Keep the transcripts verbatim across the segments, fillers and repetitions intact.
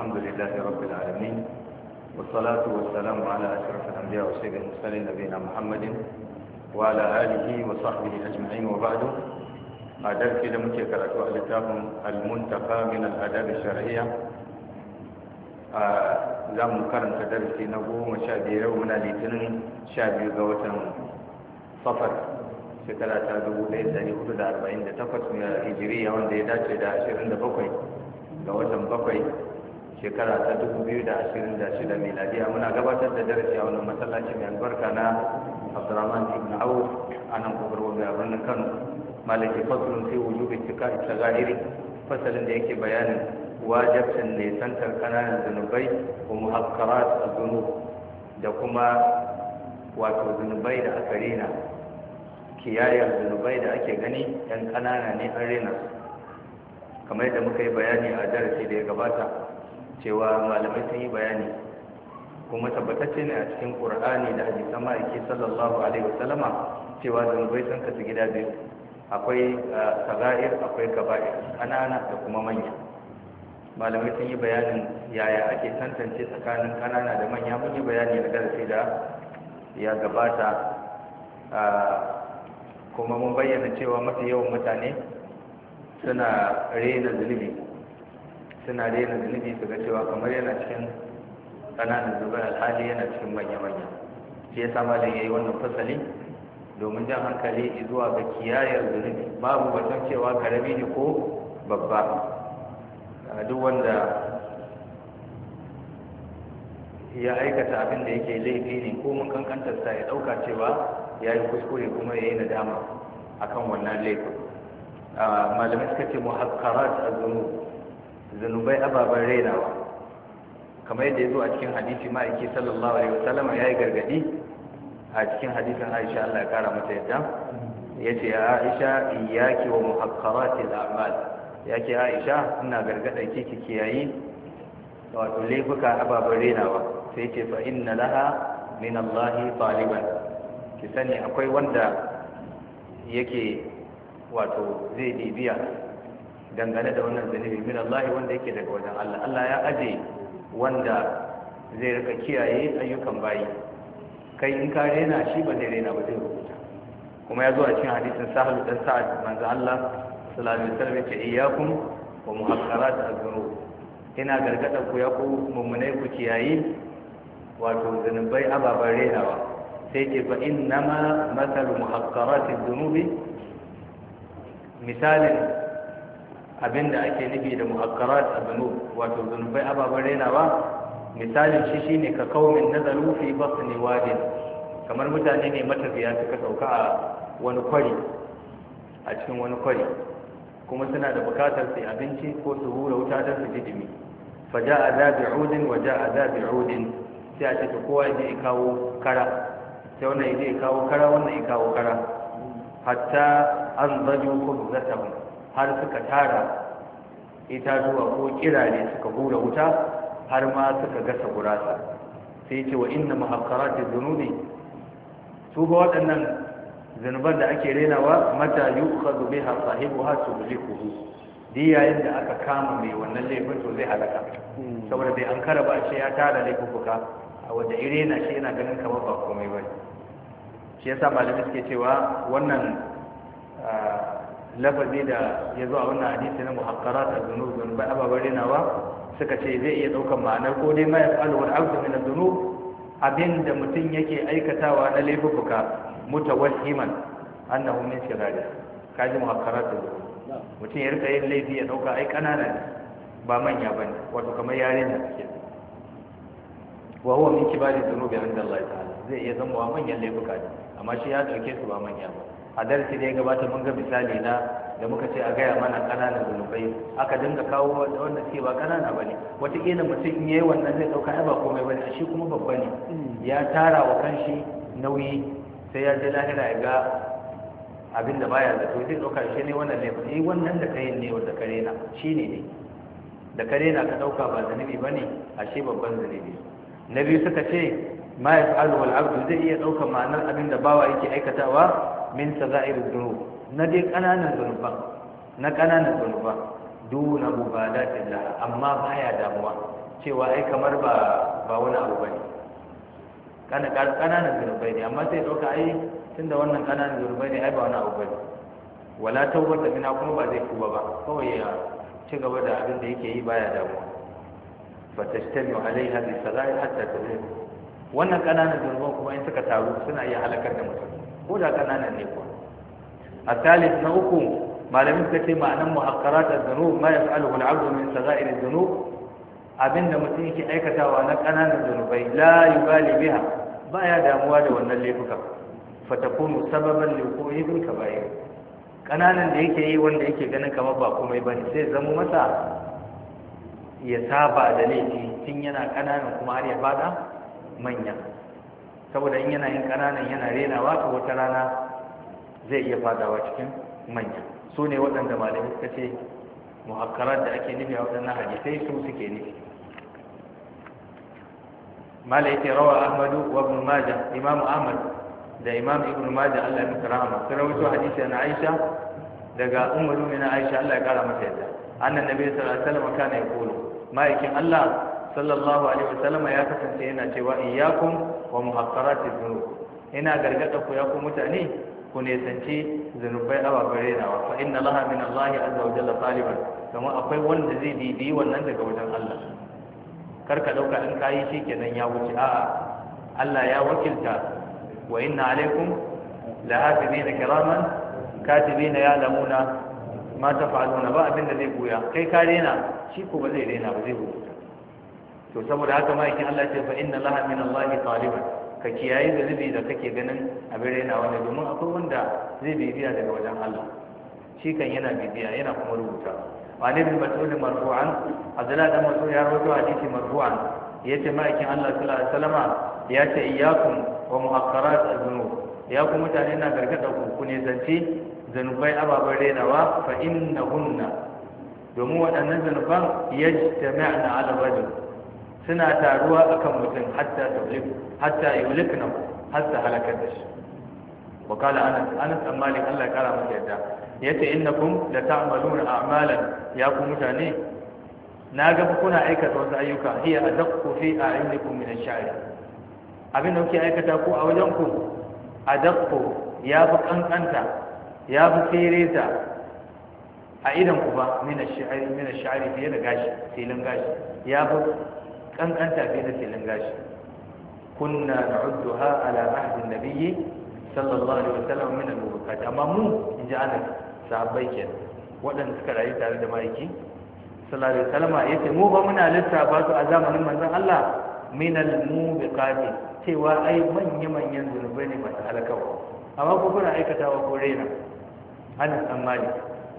الحمد لله رب العالمين والصلاة والسلام على أشرف الأنبياء وسيد المرسلين نبينا محمد وعلى آله وصحبه أجمعين وبعد أدرس إلى متكرة وألتاكم المنتقى من الآداب الشرعية زام كرم تدرسي نبو مشابه ومن الاثنين شابه قوة صفر shekara ta dubu ɗaya da ɗari hudu da arba'in da takwas mai hijiriya wanda ya dace da ashirin da bakwai ga watan bakwai shekara ta dubu biyu da ashirin da shida miladiya muna gabatar da darasi a wannan masallaci mai albarka na abdurrahman ibn auf a nan kogarwa a birnin kano malaki fasulun sai wujubi cika ita ga'iri fasalin da yake bayanin wajabcin nesantar kananan zunubai wa muhakkarat zunub da kuma wato zunubai da aka rena kiyayar zunubai da ake gani yan kanana ne an rena su kamar yadda muka yi bayani a darasi da ya gabata cewa malamai sun yi bayani kuma tabbatacce ne a cikin ƙur'ani da hadisan ma'aiki sallallahu alaihi wasallama cewa zunubai sun kasu gida biyu akwai saga'ir akwai kaba'ir kanana da kuma manya malamai sun yi bayanin yaya ake tantance tsakanin kanana da manya mun yi bayani a darasi da ya gabata kuma mun bayyana cewa mafi yawan mutane suna rena zunubi suna rena zunubi su ga cewa kamar yana cikin ƙananan zubai alhali yana cikin manya-manya shi ya sama da ya yi wannan fasali domin jan hankali zuwa ga kiyayar zunubi babu batun cewa karami ne ko babba duk wanda ya aikata abin da yake laifi ne ko mun kankantarsa ya ɗauka cewa ya yi kuskure kuma ya yi nadama a kan wannan laifin malamai suka ce muhakkarat a zunubai ababen rainawa kamar yadda ya zo a cikin hadisi ma'aiki sallallahu alaihi wasallam ya yi gargadi a cikin hadisin aisha Allah ya kara mata yadda ya ce ya aisha iyaki wa muhakkaratil a'mal ya ke aisha ina gargada ki ki kiyayi wato laifuka ababen rainawa sai ce fa inna laha min Allah taliban ki sani akwai wanda yake wato zai bibiya dangane da wannan zunubi min Allah wanda yake daga wajen Allah Allah ya aje wanda zai rika kiyaye ayyukan bayi kai in ka rena shi ba zai rena ba zai rubuta kuma ya zo a cikin hadisin sahal dan sa'ad manzo Allah sallallahu alaihi wasallam ya ce iyyakum wa muhaqqirat az-zunub ina gargada ku ya ku mummunai ku kiyaye wato zunubai ababen renawa sai ce fa innama mathalu muhaqqarati dhunubi misalin abinda ake nufi da muhaqqarat adh-dhunub wato zunubai ababen renawa misalin shi shine ka kaumin nazaru fi batni wadin kamar mutane ne matafiya suka sauka a wani kwari a cikin wani kwari kuma suna da bukatar su abinci ko su hura wuta don su ji dumi fa ja'a zabi'udin wa ja'a zabi'udin sai a ce kowa ya je kawo kara sai wannan ya je kawo kara wannan ya kawo kara hatta an zaju khubzatahum har suka tara itatuwa ko kirare suka hura wuta har ma suka gasa gurasa sai ce wa inna muhaqqaratiz dhunubi su ba waɗannan zanuban da ake renawa mata yukhadhu biha sahibuha tuhlikuhu di yayin da aka kama mai wannan laifin to zai halaka saboda bai an kara ba shi ya tara laifuka wanda irena shi yana ganin kamar ba komai ba shi yasa malamai suke cewa wannan lafazi da ya zo a wannan hadisi na muhaqqarat az-zunub zunubai ababen renawa suka ce zai iya daukan ma'anar ko dai ma yaf'alu wal 'abdu min az-zunub abinda mutum yake aikatawa na laifuka mutawahhiman annahu min shirari kaji muhaqqarat az-zunub mutum ya rika yin laifi ya dauka ai kanana ne ba manya bane wato kamar yare ne suke wa huwa min kibari dhunubi inda Allah ta'ala zai iya zama wa manyan laifuka ne amma shi ya dauke su ba manya ba a darasi da ya gabata mun ga misali na da muka ce a gaya mana kananan zunubai aka dinga kawo wanda ce ba kanana bane wataƙila mutum in yayi wannan zai dauka ai ba komai bane shi kuma babba ne ya tara wa kanshi nauyi sai ya je lahira ya ga abin da baya zato zai dauka shi ne wannan laifin eh wannan da kai ne wanda kare na shine ne da kare na ka dauka ba zanubi bane ashe babban zanubi na biyu suka ce ma yaf'alu wal 'abdu zai iya daukar ma'anar abin da bawa yake aikatawa min sagha'irud dhunub na dai kananan zunuban na kananan zunuban duna mubalatin laha amma baya damuwa cewa ai kamar ba ba wani abu bane kana kananan zunubai ne amma sai dauka ai tunda wannan kananan zunubai ne ai ba wani abu bane wala tawbata mina kuma ba zai tuba ba kawai ya ci gaba da abin da yake yi baya damuwa fa tashtami alaiha bi sagai hatta tazid wannan kananan zunuban kuma in suka taru suna iya halakar da mutum ko da kananan ne kuwa a talis na uku malamin suka ce ma'anan muhaqqarat az-zunub ma yaf'aluhu al-'abdu min sagha'ir az-zunub abinda mutum yake aikatawa na kananan zunubai la yubali biha baya damuwa da wannan laifuka fa takunu sababan li wuqu'i bil kaba'ir kananan da yake yi wanda yake ganin kamar ba komai bane sai zama masa ya saba da laifi tun yana kananan kuma har ya fada manya saboda in yana yin kananan yana renawa to wata rana zai iya fadawa cikin manya su ne waɗanda malami suka ce muhakkarar da ake nufi a waɗannan hadisai su suke nufi malai ce rawa ahmadu wa ibn majah imam ahmad da imam ibn majah Allah ya masa rahama sun rawaito hadisi na aisha daga ummu mu'mina aisha Allah ya kara mata yadda annan nabi sallallahu alaihi wasallam kana yaqulu ma'aikin Allah sallallahu alaihi wasallam ya kasance yana cewa iyyakum wa muhaqqaratiz dhunub ina gargada ku ya ku mutane ku ne sanci zanubai ababen renawa fa inna laha min Allah azza wa jalla taliban kuma akwai wanda zai bibi wannan daga wajen Allah karka dauka in kai shi kenan ya wuce a'a Allah ya wakilta wa inna alaikum lahafizina kiraman katibina ya'lamuna ma taf'aluna ba abinda zai buya kai ka rena shi ko ba zai rena ba zai rubuta to saboda haka ma yake Allah ya ce fa inna laha min Allah taliban ka kiyaye zunubi da kake ganin abin raina wani domin akwai wanda zai bibiya daga wajen Allah shi kan yana bibiya yana kuma rubuta wani bin mas'ud marfu'an Abdullah dan Mas'ud ya rawaito hadisi marfu'an yace ma'aikin Allah sallallahu alaihi wasallama yace iyyakum wa muhaqqarat az-zunub ya ku mutane na gargada ku ku ne zance zanubai ababen rainawa fa innahunna domin waɗannan zanuban yajtami'na 'ala rajul suna taruwa akan mutum hatta tawlif hatta yulikna hatta halakar da shi wa kala anas anas an malik Allah ya kara masa yadda yace innakum la ta'maluna a'malan ya ku mutane na ga kuna aikata wasu ayyuka hiya adaqqu fi a'yunikum min ash-sha'r abin da kuke aikata ku a wajen ku adaqqu ya fi kankanta ya fi sireta a idan ku ba min ash-sha'r min ash-sha'r fiye da gashi filin gashi ya fi kankanta fiye da filin gashi kunna na'udduha ala ahdi an-nabiy sallallahu alaihi wasallam min al-mubakat amma mu inji anas sahabbai ke waɗanda suka rayu tare da maiki sallallahu alaihi wasallam yace mu ba muna lissafa su a zamanin manzon Allah min al-mubakat cewa ai manya manyan zunubai ne masu halakawa amma ko kuna aikatawa ko raina anas dan malik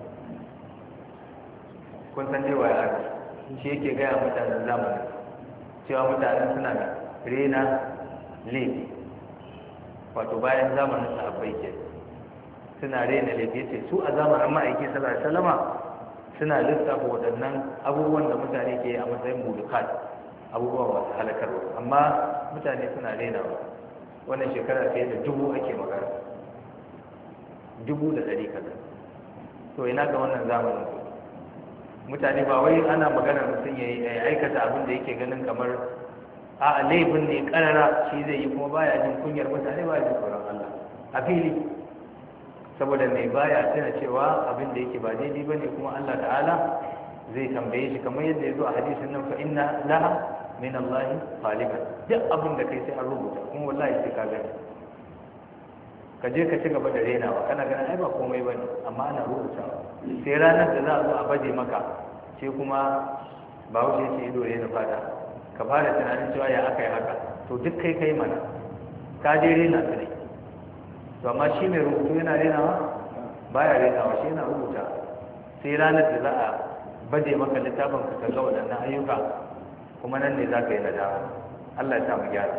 kun san cewa ya shi yake ga mutanen zamanin cewa mutanen suna da rena laifi wato bayan zamanin sahabbai ke suna rena laifi ce su a zamanin ma'aiki sallallahu alaihi wasallama suna lissafa waɗannan abubuwan da mutane ke a matsayin mulukat abubuwan masu halakarwa amma mutane suna rena wannan shekara fiye da dubu ake magana dubu da ɗari kaza to ina ga wannan zamanin mutane ba wai ana magana mutum ya aikata abin da yake ganin kamar a laifin ne karara shi zai yi kuma baya jin kunyar mutane baya jin tsoron Allah a fili saboda mai baya tana cewa abin da yake ba daidai bane kuma Allah ta'ala zai tambaye shi kamar yadda ya zo a hadisin nan fa inna laha min Allah taliban duk abin da kai sai an rubuta kuma wallahi sai ka gani ka je ka ci gaba da renawa kana ganin ai ba komai bane amma ana rubutawa sai ranar da za a zo a baje maka sai kuma ba wuce ce ido ne na fata ka fara tunanin cewa ya aka yi haka to duk kai kai mana ka je rena su ne to amma shi mai rubutu yana renawa baya renawa shi yana rubuta sai ranar da za a baje maka littafin ka kalla waɗannan ayyuka kuma nan ne za ka yi nadama Allah ya sa mu gyara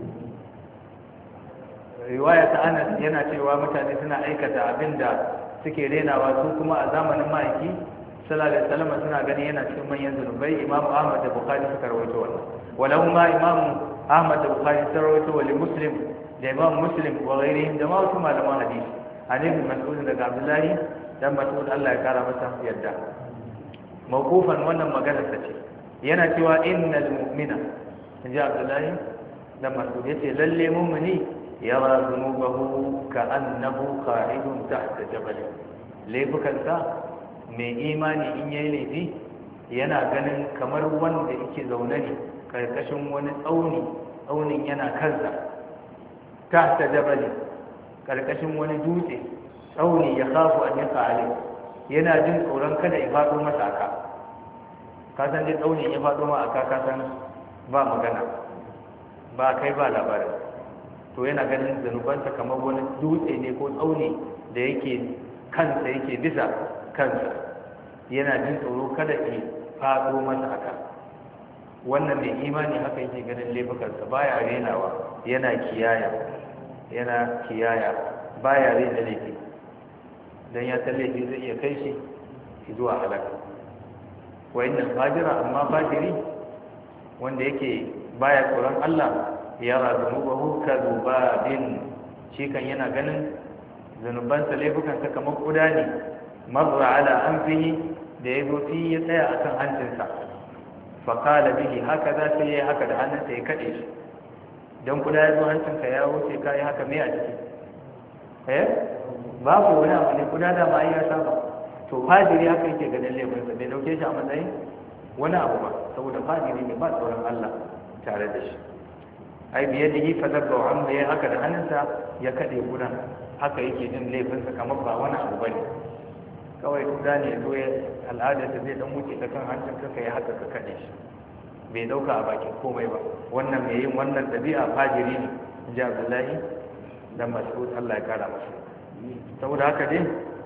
riwaya ta Anas yana cewa mutane suna aikata abinda suke renawa su kuma a zamanin ma'aiki sallallahu alaihi wasallam suna gani yana cikin manyan zunubai Imam Ahmad da Bukhari suka rawaito wannan walau ma Imam Ahmad da Bukhari suka rawaito wa Muslim da Imam Muslim wa ghairihim da ma wasu malaman hadisi an ibn Mas'ud daga Abdullahi dan Mas'ud Allah ya kara masa yadda mawqufan wannan magana ta ce yana cewa innal mu'mina inji Abdullahi dan Mas'ud yace lalle mu'mini yara zunubahu ka'annahu qa'idun tahta jabal laifukansa mai imani in yayi laifi yana ganin kamar wanda yake zaune ne karkashin wani tsauni tsaunin yana kansa tahta jabal karkashin wani dutse tsauni ya khafu an yaka alai yana jin tsoron kada ya faɗo masa aka ka san dai tsauni ya faɗo ma aka ka san ba magana ba kai ba labarin to yana ganin zanubansa kamar wani dutse ne ko tsauni da yake kansa yake bisa kansa yana jin tsoro kada ya faɗo masa aka wannan mai imani haka yake ganin laifukansa baya renawa yana kiyaya yana kiyaya baya rena laifi dan ya san laifi zai iya kai shi zuwa halaka wa inna fajira amma fajiri wanda yake baya tsoron Allah yara zunubahu kadubadin shi kan yana ganin zanubansa laifukansa kamar kuda ne marra ala anfihi da ya zo fi ya tsaya akan hancinsa fa qala bihi hakaza sai ya haka da hannunsa ya kade shi dan kuda ya zo hancinka ya wuce kai haka me a ciki eh babu wani abu ne kuda da ma ya saba to fajiri haka yake ganin laifinsa bai dauke shi a matsayin wani abu ba saboda fajiri ne ba tsoron Allah tare da shi ai biye da yi fadabba wa amma ya haka da hannunsa ya kade gudan haka yake jin laifinsa kamar ba wani abu bane kawai kuda ne zo ya al'ada ta zai dan wuce ta kan hancin ka kai haka ka kade shi bai dauka a bakin komai ba wannan mai yin wannan dabi'a fajiri ne inji Abdullahi dan Mas'ud Allah ya kara masa saboda haka dai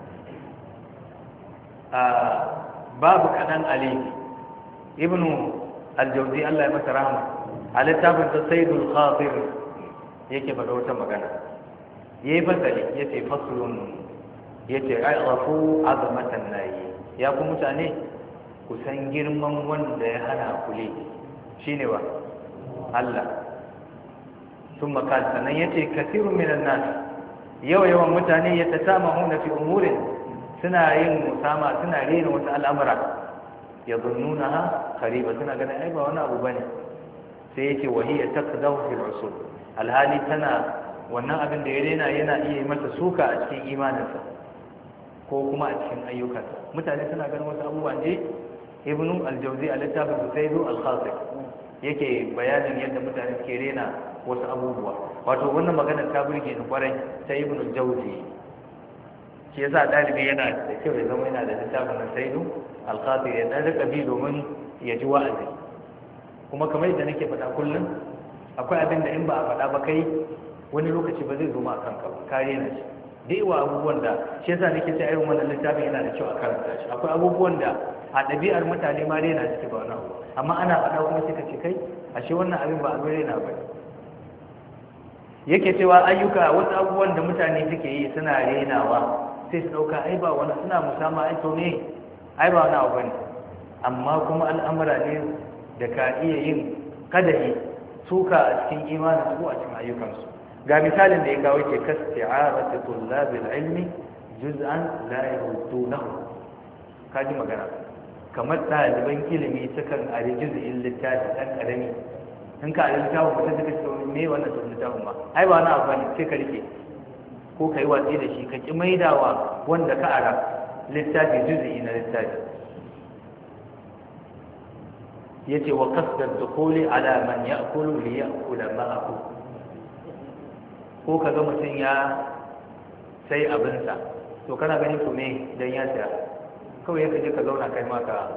a babu kadan ali ibnu al-Jawzi Allah ya masa rahama a littafin ta Sayyidul Khatir yake faɗa wata magana yayi fasali yace faslun yace a'rafu azamatan nayi ya ku mutane ku san girman wanda ya hana ku le shine wa Allah thumma qala sanan yace kathirun minan nas yawa yawan mutane yatasamahuna fi umurin suna yin musama suna rena wasu al'amura yadhunnunaha qariba suna ganin ai ba wani abu bane sai yake wahiya taqdahu fil usul alhali tana wannan abin da ya rena yana iya masa suka a cikin imaninsa ko kuma a cikin ayyukansa mutane suna ganin wasu abubuwa ne ibnu al-Jawzi a littafin Sayyidu al-Khatir yake bayanin yadda mutane suke rena wasu abubuwa wato wannan magana ta burge ni kwarai ta ibnu al-Jawzi shi yasa dalibi yana da kyau ya zama yana da littafin Sayyidu al-Khatir ya dan rika bi domin ya ji wa'azi kuma kamar yadda nake faɗa kullum akwai abin da in ba a faɗa ba kai wani lokaci ba zai zo ma kanka ba kare na shi da yawa abubuwan da shi yasa nake cewa irin wannan littafin yana da kyau a karanta shi akwai abubuwan da a ɗabi'ar mutane ma rena suke ba wannan amma ana faɗa kuma sai ka ce kai ashe wannan abin ba abin rena ba yake cewa ayyuka wasu abubuwan da mutane suke yi suna renawa sai su ɗauka ai ba wani suna musama ai to ne ai ba wani abu bane amma kuma al'amura ne da ka iya yin kadahi suka a cikin imanin su a cikin ayyukansu ga misalin da ya kawo ke kasti'arati tullabil ilmi juz'an la yahudunahu kaji magana kamar ɗaliban ilimi sukan ari juz'in littafi ɗan ƙarami in ka ari littafin mutum suka ce me wannan sun littafin ma ai ba wani abu ne sai ka rike ko ka yi watsi da shi ka ki maidawa wanda ka ara littafi juz'i na littafi yace wa qasda dukhuli ala man ya'kulu li ya'kula ma'ahu ko kaga mutun ya sai abinsa to kana gani to me dan ya saya kawai ya kaje ka zauna kai ma ka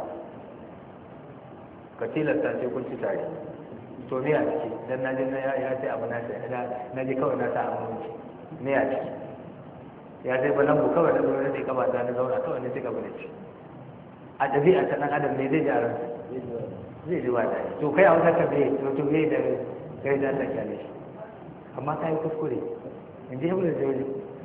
ka tilasta sai kun ci tare to me a ciki dan naje na ya sai abu na sai da naje kawai na sa abu me a ciki ya sai balangu kawai da zuwa sai kaba da na zauna kawai ne sai ka bane ci a dabi'a ta dan adam ne zai ji a ransa zai ji ba da to kai a wata ka bai to to bai da kai da Allah kyale shi amma kai kuskure in ji ibnu jawzi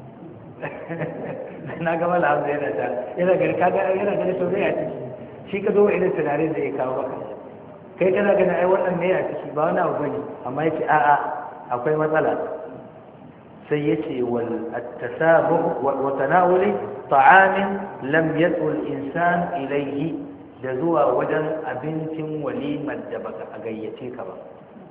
na ga mala abu yana ta yana ga kaga yana ga to bai a ciki shi ka zo irin tunanin da ya kawo maka kai kana ga ai wannan ne a ciki ba wani abu bane amma yake a a akwai matsala sai yace wal at-tasabuh wa tanawuli ta'amin lam yad'u al-insan ilayhi da zuwa wajen abincin walimar da baka a gayyace ka ba.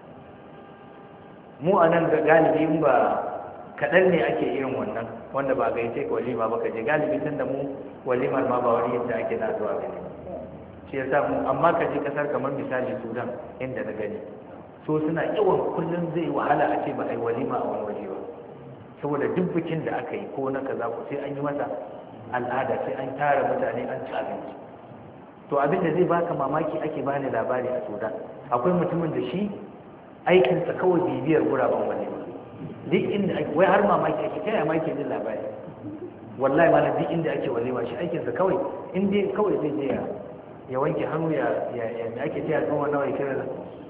Mu a nan galibi in ba kaɗan ne ake irin wannan wanda ba gayyace ka walima ba ka je galibi tun da mu walimar ma ba wani yadda ake na zuwa gani shi ya samu. amma ka je kasar kamar misali Sudan inda na gani so suna yawan kullum zai wahala a ce ba a yi walima a wani waje ba saboda duk bikin da aka yi ko na kaza ko sai an yi masa al'ada sai an tara mutane an ci abinci. To abin da zai baka mamaki ake bani labari a Sudan akwai mutumin da shi aikinsa kawai bibiyar guraben walima duk inda ake wai har mamaki ake kai ma ke jin labari wallahi ma duk inda ake walima shi aikinsa kawai in dai kawai zai je ya wanke hannu ya ya ya ake ce a tsawon nawa ya kira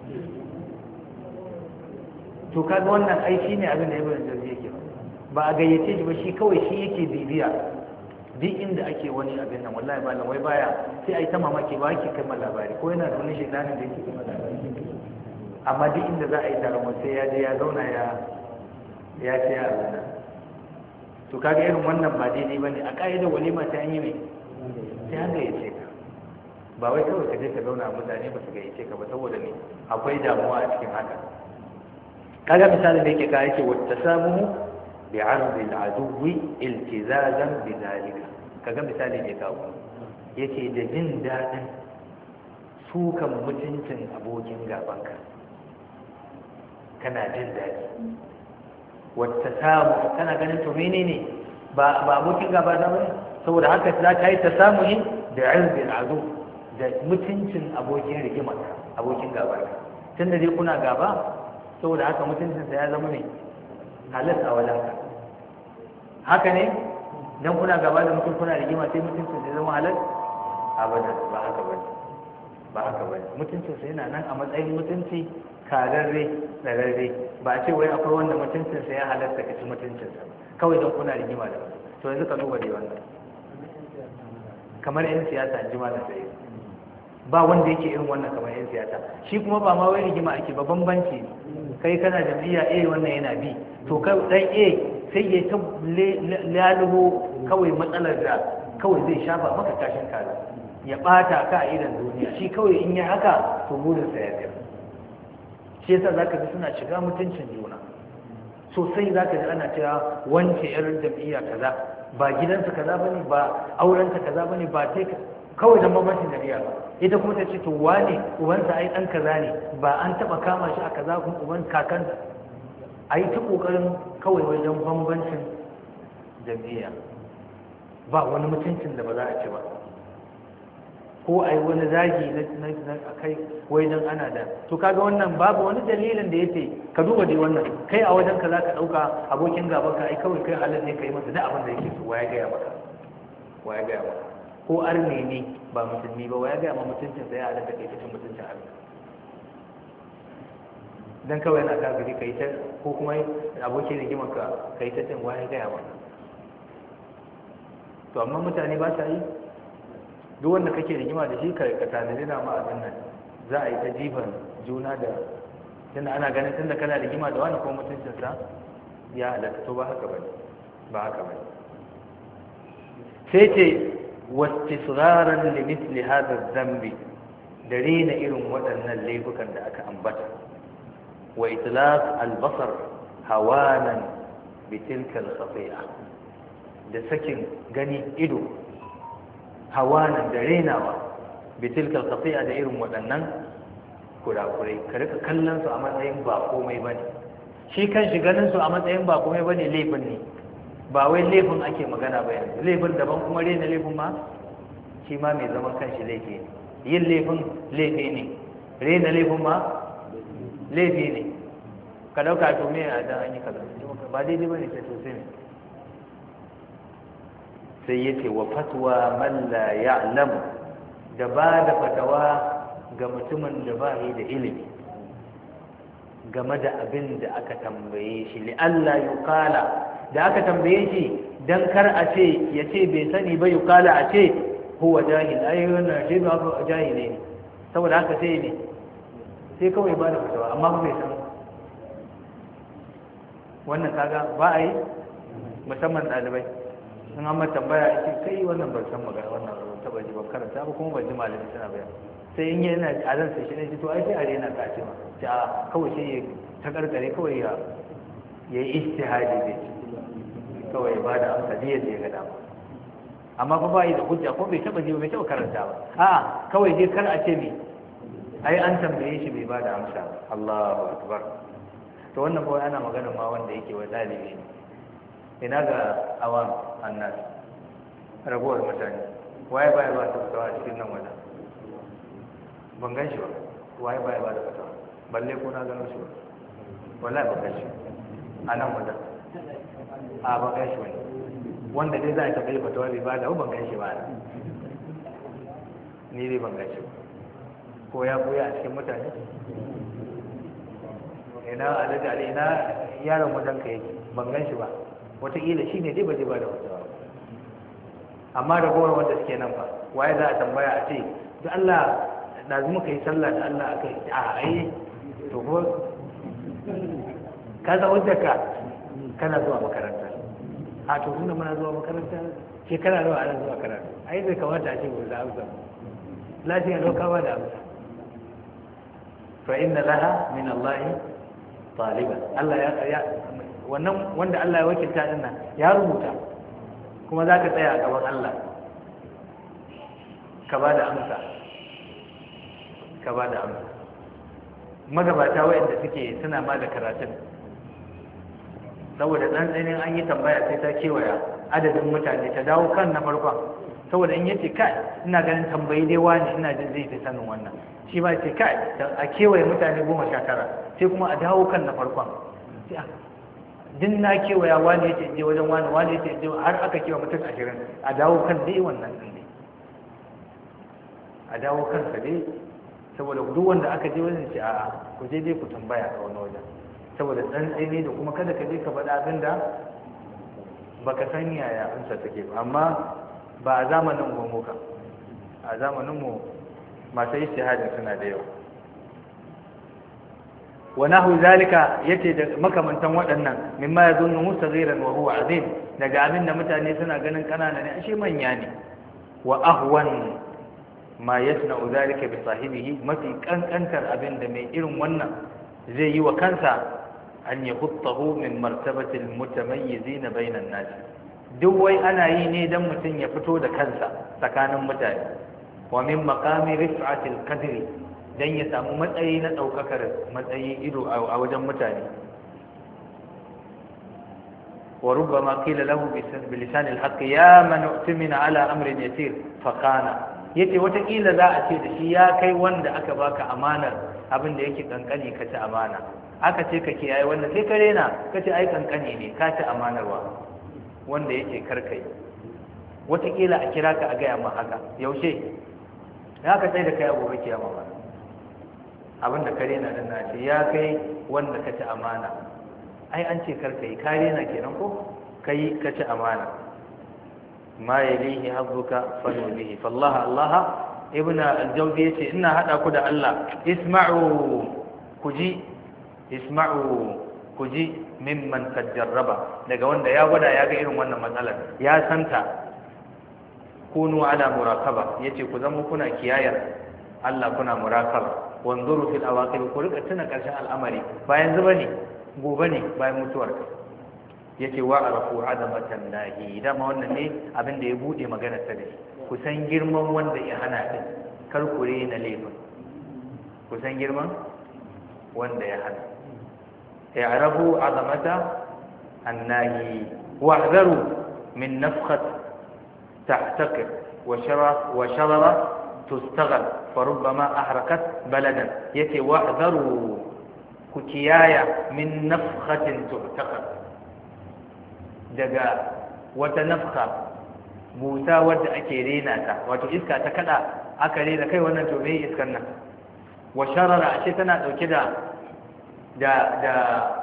to kaga wannan ai shine abin da ibn Jawzi yake ba a gayyace shi ba shi kawai shi yake bibiya duk inda ake wani abin nan wallahi malam wai baya sai ai ta mamaki ba yake kai labari ko yana da wani shedanin da yake kai labari amma duk inda za a yi taron sai ya je ya zauna ya ya ce ya abin nan to kaga irin wannan ba daidai bane a ka'idar walima ta yi mai sai an gayyace ka ba wai kawai ka je ka zauna mutane ba su gayyace ka ba saboda ne akwai damuwa a cikin haka kaga misali da yake ka yake wata samu bi ardi al-aduwi iltizazan bi zalika kaga misali ne kawo yake da jin dadin sukan mutuncin abokin gabanka kana jin dadi wata samu kana ganin to menene ba ba abokin gaba da bane saboda haka za ka yi tasamuhi da ardi al-adu da mutuncin abokin rigima abokin gaba tunda dai kuna gaba saboda haka mutuncinsa ya zama ne halas a wajenka haka ne don kuna gaba da mutum kuna rigima sai mutuncinsa ya zama halas abadan ba haka bane ba haka bane mutuncinsa yana nan a matsayin mutunci kararre tsararre ba a ce wai akwai wanda mutuncinsa ya halasta ka ci mutuncinsa kawai don kuna rigima da mutum to yanzu ka duba dai wannan kamar yan siyasa jima da sai ba wanda yake irin wannan kamar yan siyasa shi kuma ba ma wai rigima ake ba bambanci kai kana jam'iyya A wannan yana B to kai dan A sai ya ta lalubo kawai matsalar da kawai zai shafa maka tashin kaza ya bata ka a idan duniya shi kawai in yi haka to burin sa ya tsaya shi yasa zaka ji suna shiga mutuncin juna sosai zaka ji ana cewa wance yar jam'iyya kaza ba gidansa kaza bane ba aurensa kaza bane ba sai kawai da mamancin jami'a ba ita kuma ta ce to wane ubansa ai dan kaza ne ba an taba kama shi a kaza kuma uban kakansa ai ta kokarin kawai wajen bambancin jami'a ba wani mutuncin da ba za a ci ba ko ai wani zagi na na akai wai dan ana da to kaga wannan babu wani dalilin da yace ka duba dai wannan kai a wajen ka zaka dauka abokin gaban ka ai kawai kai halin ne kai masa da abin da yake so waya ga ya maka waya ga ya maka ko arne ne ba musulmi ba waya gaya ma mutuncin sai ya halatta kai cikin mutuncin arne dan kawai yana kafiri kai ta ko kuma abokin rigimar ka kai ta cin waya gaya ma to amma mutane ba sa yi duk wanda kake rigima da shi ka ka tanadi na ma abin nan za a yi ta jifan juna da tunda ana ganin tunda kana rigima da wani ko mutuncin sa ya halatta to ba haka bane ba haka bane sai ce wastisgharan li mithli hadha adh-dhanbi darina irin waɗannan laifukan da aka ambata wa itlaq al-basar hawanan bi tilka al-khati'a da sakin gani ido hawanan da renawa bi tilka al-khati'a da irin waɗannan kurakurai ka rika kallon su a matsayin ba komai bane shi kan shi ganin su a matsayin ba komai bane laifin ne ba wai laifin ake magana ba yanzu laifin daban kuma rena laifin ma shi ma mai zaman kanshi laifi ne yin laifin laifi ne rena laifin ma laifi ne ka dauka to me a dan an yi kaza ba daidai bane sai sosai ne sai yace wa fatwa man la ya'lam da ba da fatawa ga mutumin da ba yi da ilimi game da abin da aka tambaye shi li Allah yuqala da aka tambaye shi dan kar a ce ya ce bai sani ba yuqala a ce huwa jahil ai wannan shi ba jahili ne saboda haka sai ne sai kawai ba da fatawa amma ba bai san wannan kaga ba a yi musamman ɗalibai in an tambaya ya ce kai wannan ban san magana wannan ban taba ji ban karanta ba kuma ban ji malami suna bayan sai in yana a zan sai shi ne to ai sai a rena ka ce ma ce a kawai sai ya ta karkare kawai ya ya yi ijtihadi ne kawai ba da amsa ne yadda ya ga dama amma fa ba yi da hujja ko bai taba ji ba bai taba karanta ba a kawai dai kar a ce me ai an tambaye shi bai ba da amsa Allahu akbar to wannan kawai ana magana ma wanda yake wa dalibi ne ina ga awam annas ragowar mutane waye baya ba ta fatawa a cikin nan wajen ban gan shi ba waye baya ba da fatawa balle ko na gano shi ba wallahi ban gan shi a nan wajen a ban gan shi wani wanda dai za a taɓa yi fatawa bai ba da ban gan shi ba ni dai ban gan shi ba ko ya koya a cikin mutane ina alaji ali ina yaron wajen ka yake ban gan shi ba wataƙila shi ne dai ba zai ba da fatawa amma da gowar wanda suke nan ba waye za a tambaya a ce da Allah da zuma ka yi sallah da Allah aka yi a ai to ko ka za wajen ka kana zuwa makaranta a to tunda muna zuwa makaranta ke kana zuwa ana zuwa karatu ai bai kamata a ce ba za a amsa lafiya lokawa da amsa fa inna laha min Allah taliban Allah ya wannan wanda Allah ya wakilta din nan ya rubuta kuma za ka tsaya a gaban Allah ka ba da amsa ka ba da amsa magabata waɗanda suke suna ma da karatun saboda ɗan tsanin an yi tambaya sai ta kewaya adadin mutane ta dawo kan na farkon saboda in yace kai ina ganin tambayi dai wani ina jin zai fi sanin wannan shi ba ce kai a kewaye mutane goma sha tara sai kuma a dawo kan na farkon din na kewaya wani yake je wajen wani wani yake je har aka kewa mutum ashirin a dawo kan dai wannan din ne a dawo kansa dai saboda duk wanda aka je wajen ce a ku je dai ku tambaya a wani wajen saboda tsantseni da kuma kada ka je ka faɗa abin da baka san yaya amsa take ba amma ba a zamanin mu ka a zamanin mu masu ijtihadin suna da yawa wa nahu zalika yace da makamantan waɗannan mimma yazunnu saghiran wa huwa azim daga abin da mutane suna ganin kanana ne ashe manya ne wa ahwan ma yasna'u zalika bi sahibihi mafi kankantar abin da mai irin wannan zai yi wa kansa an yahuttahu min martabati almutamayyizina bayna an-nas duk wai ana yi ne dan mutum ya fito da kansa tsakanin mutane wa min maqami rif'ati al-qadri dan ya samu matsayi na daukakar matsayi ido a wajen mutane wa rubbama qila lahu bi lisan al-haqq ya man u'timina ala amrin yasir fa kana yace wata kila za a ce da shi ya kai wanda aka baka amanar abin da yake kankani ka ci amana aka ce ka kiyaye wannan sai ka rena ka ce ai kankani ne ka ci amanarwa wanda yake karkai wata kila a kira ka a gaya ma haka yaushe ya ka tsaye da kai a gobe kiyama ba abinda kare na dan nace ya kai wanda ka ci amana ai an ce karka yi kare na kenan ko kai ka ci amana ma yalihi hazzuka fanulihi fallaha allaha ibn al-jawzi yace ina hada ku da Allah isma'u kuji isma'u kuji mimman kad jarraba daga wanda ya gwada ya ga irin wannan matsalar ya santa kunu ala muraqaba yace ku zama kuna kiyayar Allah kuna muraqaba wanzuru fil awaqib ku rika tuna karshen al'amari bayan zuba ne gobe ne bayan mutuwar yace wa arafu adamatan lahi dama wannan ne abin da ya bude magana ta da ku san girman wanda ya hana din kar ku rena laifin ku san girman wanda ya hana ya arafu adamata annahi wahdaru min nafkhat tahtaqir wa shara wa sharara tustaghal فربما أحرقت بلدا يتي واحذروا كتيايا من نفخة تعتقد دقا وتنفخة بوتا ود أكيرينا تا وتو إسكا تكدا أكرينا كي وانا تومي إسكنا وشرر أشيتنا أو كدا دا دا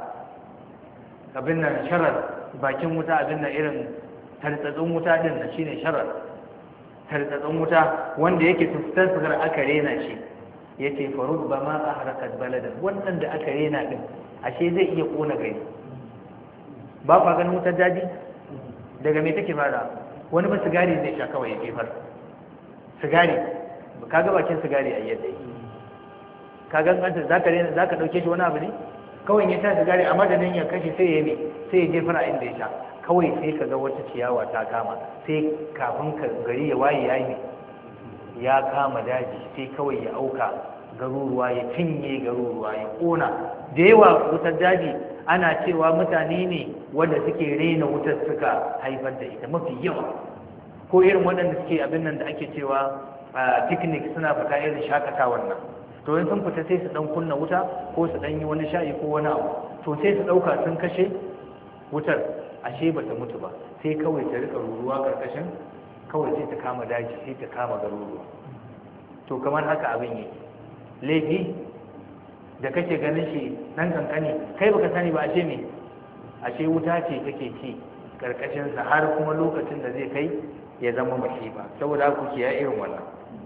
أبنا شرر باكين متا أبنا إرن تلتزم متا دنا شيني شرر tartatsun wuta wanda yake tuftasar aka rena shi yace farud ba ma ahrakat baladan wannan da aka rena din ashe zai iya kona gari ba fa ganin wutar daji daga me take fara wani ba sigari zai sha kawai ya jefar sigari ka ga bakin sigari a yadda yi ka ga kanta za ka za ka ɗauke shi wani abu ne kawai ya sha sigari a madadin ya kashe sai ya ne sai ya jefar a inda ya sha kawai sai ka ga wata ciyawa ta kama sai kafin ka gari ya waye ya yi ya kama daji sai kawai ya auka garuruwa ya cinye garuruwa ya kona da yawa wutar daji ana cewa mutane ne wanda suke rena wutar suka haifar da ita mafi yawa ko irin waɗanda suke abin nan da ake cewa picnic suna fita irin shakatawan nan to in sun fita sai su dan kunna wuta ko su dan yi wani sha'i ko wani abu to sai su ɗauka sun kashe wutar ashe ba ta mutu ba sai kawai ta rika ruruwa karkashin kawai sai ta kama daji sai ta kama garuruwa to kamar haka abin yi laifi da kake ganin shi dan kankani kai baka sani ba ashe me ashe wuta ce take ci karkashin sa har kuma lokacin da zai kai ya zama masifa saboda ku kiyaye irin wannan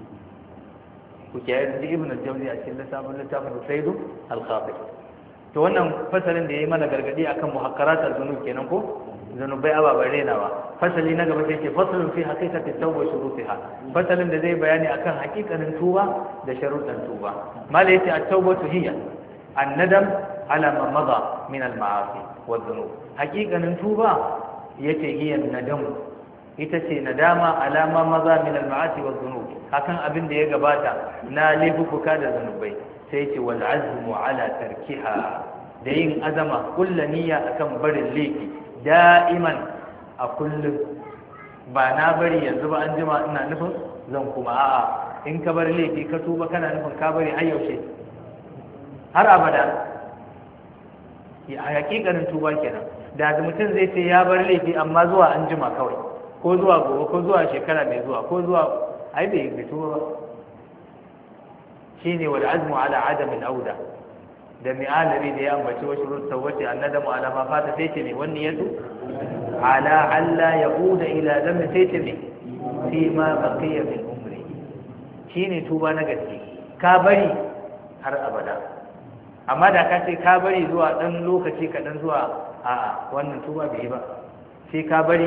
ku kiyaye da ibn al-jawzi a cikin littafin littafin Sayyid al-Khatib to wannan fasalin da yayi mana gargadi akan muhakkarat az-zunub kenan ko zanubai ababen renawa fasali na gaba sai ce fasalin fi haqiqati tawba wa shurutiha fasalin da zai bayani akan haƙiƙanin tuba da sharuɗan tuba mala yace at-tawbatu hiya an-nadam ala ma madha min al-ma'asi wa dhunub haƙiƙanin tuba yace hiya an-nadam ita ce nadama ala ma madha min al-ma'asi wa dhunub hakan abin da ya gabata na laifuka da zanubai sai yace wal azmu ala tarkiha da yin azama kullu niyya akan barin laifi da'iman a kullum ba na bari yanzu ba an jima ina nufin zan kuma a'a in ka bar laifi ka tuba kana nufin ka bari har yaushe har abada ya hakikanin tuba kenan da mutum zai ce ya bar laifi amma zuwa an jima kawai ko zuwa gobe ko zuwa shekara mai zuwa ko zuwa ai bai bai tuba ba shine wal azmu ala adam al auda da mi'alari da ya ambaci wa shurut tawbati annadamu ala ma fata sai ce ne wannan yazo ala alla yaquda ila dhanbi sai ce ne fi ma baqiya min umri shine tuba na gaske ka bari har abada amma da ka ce ka bari zuwa dan lokaci kadan zuwa a'a wannan tuba bai yi ba sai ka bari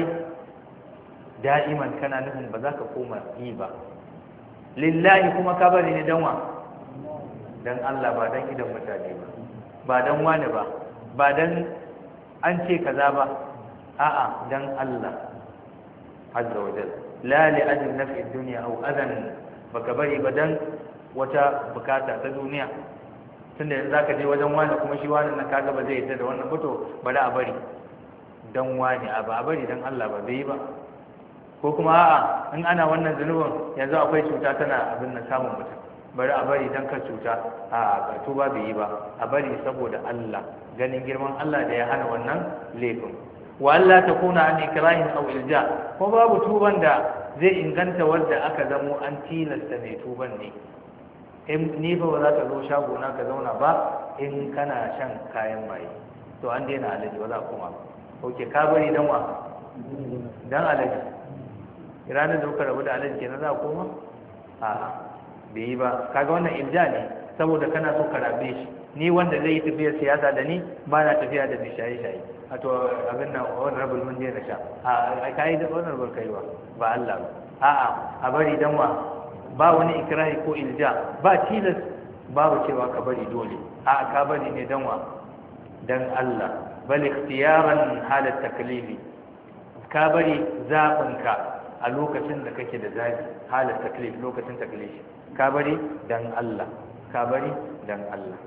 da'iman kana nufin ba za ka koma yi ba lillahi kuma ka bari ne danwa dan Allah ba dan idan mutane ba ba dan wani ba ba dan an ce kaza ba a'a dan Allah azza wa jalla la li ajli naf'i dunya aw adan baka bari ba dan wata bukata ta duniya tunda yanzu zaka je wajen wani kuma shi wani nan kaga ba zai yarda da wannan fito bari a bari dan wani a ba a bari dan Allah ba bai ba ko kuma a'a in ana wannan zunubin yanzu akwai cuta tana abin nan samun mutum bari a bari don ka cuta a tuba bai yi ba a bari saboda Allah ganin girman Allah da ya hana wannan laifin wa Allah ta kuna an ikrahin aw ilja ko babu tuban da zai inganta wanda aka zamo an tilasta mai tuban ne in ni fa ba za ka zo shago na ka zauna ba in kana shan kayan maye to an daina alaji ba za kuma oke ka bari dan wa dan alaji ranar da kuka rabu da alaji kenan za koma a'a bai yi ba kaga wannan ilja ne saboda kana so ka rabe shi ni wanda zai yi tafiyar siyasa da ni ba na tafiya da mai shaye-shaye a to abin nan wani rabin mun je na sha a ka yi da wani rabin kaiwa ba Allah ba a'a a bari dan wa ba wani ikrahi ko ilja ba tilas babu cewa ka bari dole a'a ka bari ne dan wa dan Allah bal ikhtiyaran halat taklifi ka bari zaɓinka a lokacin da kake da zaɓi halat taklif lokacin taklifi ka bari dan Allah ka bari dan Allah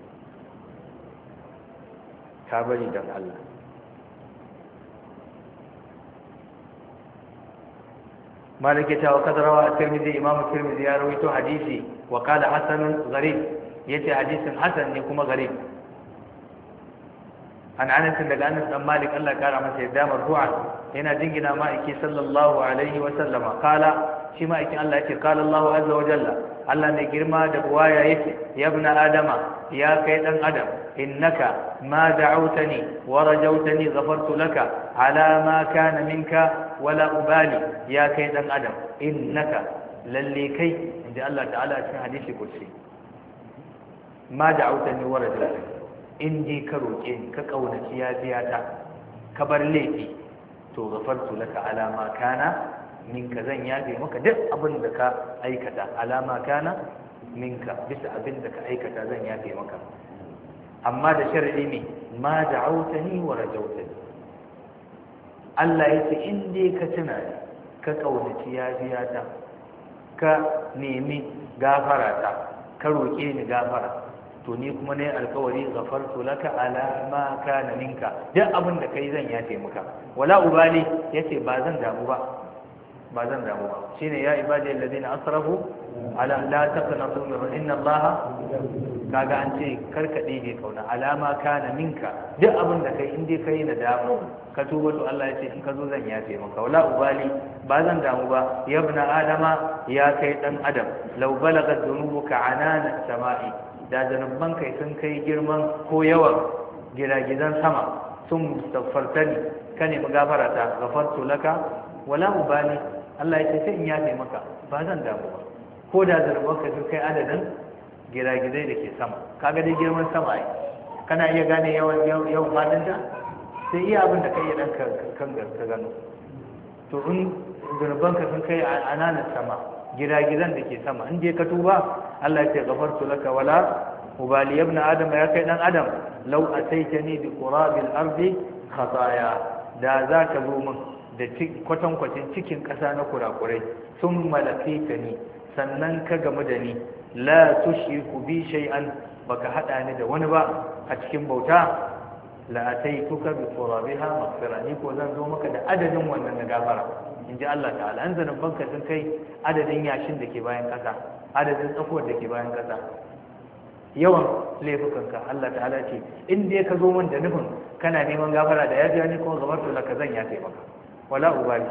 ka bari dan Allah malike ta wa kadarawa at-Tirmidhi Imam at-Tirmidhi ya rawaito hadisi wa qala hasanun gharib yace hadisin hasan ne kuma gharib an Anas daga Anas dan Malik Allah kara masa yadda marfu'a yana jingina ma'aiki sallallahu alaihi wa sallama kala shi ma'aikin Allah yake kala Allah azza wa jalla Allah ne girma da buwaya yake ya ibn adama ya kai dan adam innaka ma da'awtani wa rajawtani ghafartu laka ala ma kana minka wala ubali ya kai dan adam innaka lalle kai inda Allah ta'ala cikin hadisi kursi ma da'awtani wa rajawtani in ji ka roƙe ni ka kaunaci yafiyata ka bar laifi to ghafartu laka ala ma kana minka, zan yafe maka duk abin da ka aikata, ala ma kana minka, bisa abin da ka aikata zan yafe maka, amma da sharadi ne ma da'awtani wa rajawtani. Allah yace in dai ka tuna ni, ka kaunaci yafiyata, ka nemi gafarata, ka roke ni gafara, to ni kuma ne alkawari ghafartu laka ala ma kana minka, duk abin da kai zan yafe maka. Wala ubali yace ba zan damu ba, ba zan damu ba. Shine ya ibadi alladhina asrafu ala la taqnatu min inna allaha, kaga an ce karkade ne kauna alama kana minka, duk abin da kai in dai kai na damu ka tuba to Allah ya ce in ka zo zan yafe maka. Wala ubali ba zan damu ba, ya ibn adama ya kai dan adam, law balagat dhunubuka anana samai, da zanuban kai sun kai girman ko yawan giragidan sama, sun mustaghfartani ka nemi gafara ta ghafartu laka wala ubali, Allah ya ce sai in yafe maka, ba zan damu ba, ko da zanuban kai sun kai adadin giragizai da ke sama. Kaga dai girman sama ai kana iya gane yawan yawan fadinta, sai iya abin da kai ya dan kan ka gano. To in zanuban ka sun kai ananan sama, giragizan da ke sama, in je ka tuba Allah ya ce ghafartu laka wala ubali ibn adam, ya kai dan adam, law ataitani bi qurabil ardi khataya, da za ka zo min da kwatankwacin cikin kasa na kurakurai, sun malakitani sannan ka gamu da ni, la tushriku bi shay'an, baka hada ni da wani ba a cikin bauta, la ataituka bi qurabiha maghfira, ni ko zan zo maka da adadin wannan na gafara. Inji Allah ta'ala, an zanen banka sun kai adadin yashin da ke bayan kasa, adadin tsakuwar da ke bayan kasa, yawan laifukanka. Allah ta'ala ce in dai ka zo min da nufin kana neman gafara da yafiya, ni kuma gafartu laka zan yafe maka, wala ubali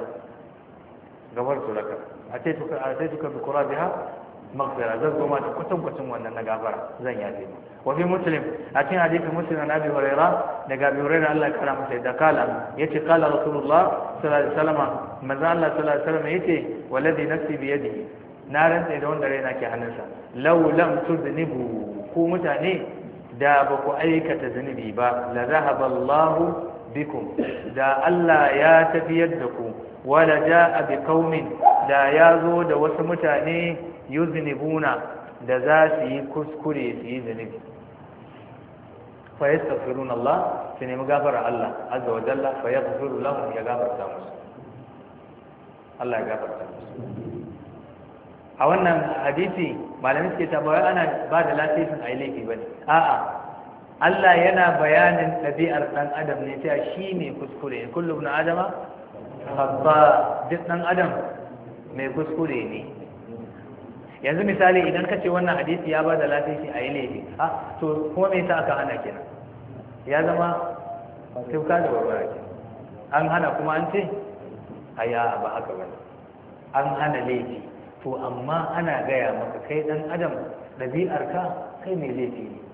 gafartu laka ataituka ataituka bi qurabiha maghfira, zan zo ma da kwatankwacin wannan na gafara zan yafe maka. wa fi muslim, a cikin hadisin muslim na Abi Hurairah, daga Abi Hurairah Allah ya kara masa da kala yace qala Rasulullah sallallahu alaihi wasallam, manzo Allah sallallahu alaihi wasallam yace wallazi nafsi bi yadihi, na rantsa da wanda raina ke hannunsa, law lam tudnibu, ku mutane da ba ku aikata zunubi ba, la zahaba Allah bikum, da Allah ya tafiyar da ku, wala jaa bi qaumin, da ya zo da wasu mutane yuznibuna, da za su yi kuskure su yi zunubi, fa yastaghfiruna Allah, su nemi gafara Allah azza wa jalla, fa yaghfiru lahum, ya gafarta musu, Allah ya gafarta musu. A wannan hadisi malamin suke ta bawai ana ba da lasisin a yi laifi ba ne, a'a Allah yana bayanin ɗabi'ar ɗan adam ne, ta shi ne kuskure ne, kullum na adama habba, duk ɗan adam mai kuskure ne. Yanzu misali idan ka ce wannan hadisi ya ba da lasisi a yi laifi, a to kuma me yasa aka hana kenan? Ya zama tufka da warwara kenan. An hana kuma an ce aya ba haka ba, an hana laifi, to amma ana gaya maka kai dan adam ɗabi'arka kai mai laifi ne,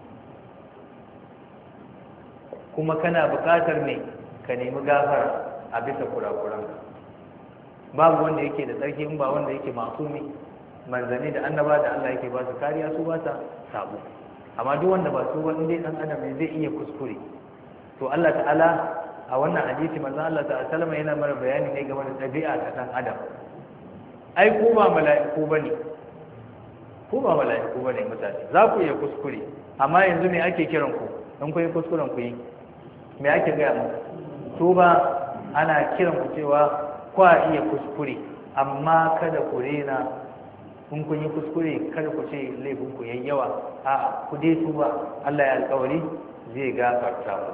kuma kana buƙatar ne ka nemi gafara a bisa kurakuranka. Babu wanda yake da tsarki in ba wanda yake masumi, manzanni da annaba da Allah yake ba su kariya, su ba ta sabo, amma duk wanda ba su ba in dai dan adam ne zai iya kuskure. To Allah ta'ala a wannan hadisi manzon Allah ta'ala sallama yana mana bayani ne game da ɗabi'a ta dan adam. Ai ku ba mala'iku bane, ku ba mala'iku bane mutane, za ku iya kuskure, amma yanzu me ake kiran ku in ku yi kuskuren ku yi me ake gaya muku? Tuba, ana kiran ku cewa kwa iya kuskure, amma kada ku rena in kun yi kuskure, kada ku ce laifin ku yayi yawa, a'a ku dai tuba, Allah ya alƙawari zai gafarta mu,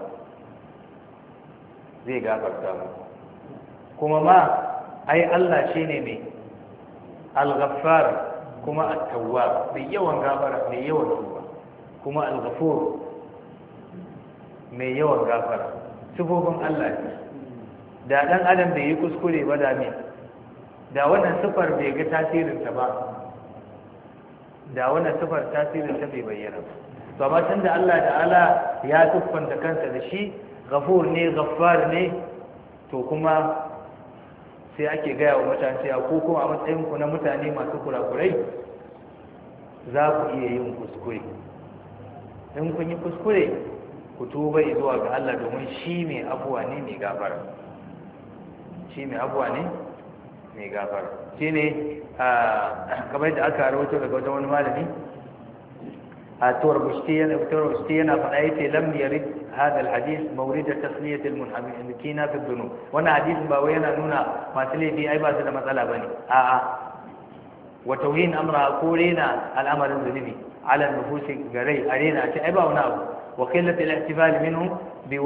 zai gafarta mu. Kuma ma ai Allah shine mai al-ghaffar kuma at-tawwab, mai yawan gafara, mai yawan tuba, kuma al-ghafur mai yawan gafara. Sifofin Allah ne. Da dan adam bai yi kuskure ba da me, da wannan sifar bai ga tasirinta ba, da wannan sifar tasirinta bai bayyana ba. To amma tunda Allah ta'ala ya tuffanta kansa da shi ghafur ne, ghaffar ne, to kuma sai ake gaya wa mutane cewa ko kuma a matsayin ku na mutane masu kurakurai za ku iya yin kuskure. In kun yi kuskure ku tuba zuwa ga Allah, domin shi mai afuwa ne mai gafara. shi mai abuwa ne mai gafara shine kamar da aka rawaito daga wajen wani malami a tuwar bushti yana tuwar bushti yana faɗa yace lam yarid hada alhadith mawrid tasliyat almunhamikina fi dhunub wannan hadisin ba wai yana nuna masu laifi ai ba su da matsala bane a'a wa tauhin amra ko rena al'amarin zunubi ala nufusi garai arena ce ai ba wani abu wa qillat al-ihtifal minhum bi